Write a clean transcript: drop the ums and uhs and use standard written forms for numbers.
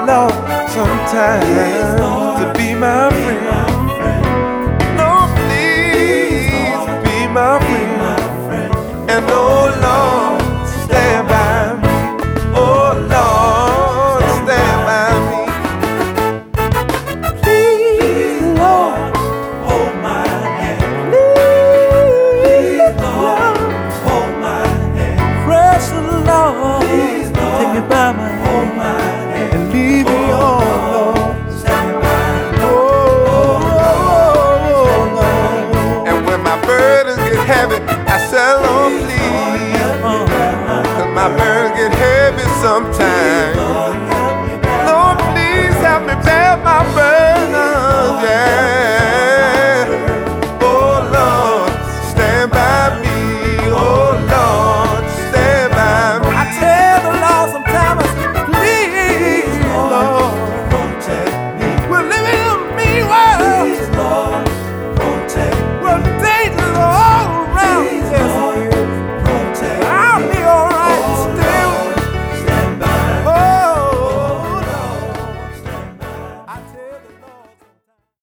Lord, sometimes to be my friend. No, please be my friend. And oh Lord, stand by me. Oh Lord, stand by me. Please, Lord, hold my hand. please, Lord, Hold my hand. precious Lord, Please, Lord, take me by my hold hand my hand. and lead me on, Lord. Stand by me. Oh, Lord. And when my burdens get heavy, I say, Lord, please, 'cause my burdens get heavy sometimes.